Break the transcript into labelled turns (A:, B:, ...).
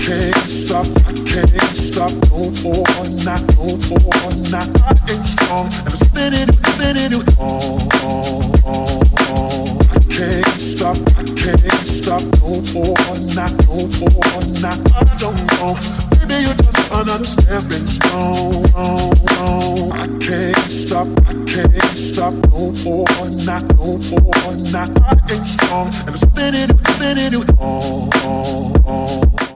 A: I can't stop, no more, not no more, not. I ain't strong, and I'm spinning it on. I can't stop, no more, not no more, not. I don't know, maybe you're just another stepping stone. I can't stop, no more, not no more, not. I ain't strong, and I'm spinning it on.